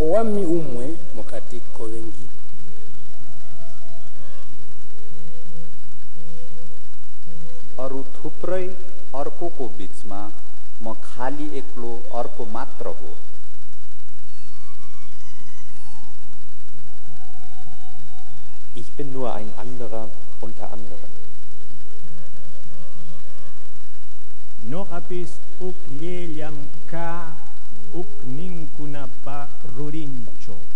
wami umwe mokati ko wengi. अरु थुप्रै अर्कोको बीचमा म खाली एक्लो अर्को मात्र हो. Ich bin nur ein anderer unter anderen. Noqapis uklleellam kaa ukninkuna pa rurincho.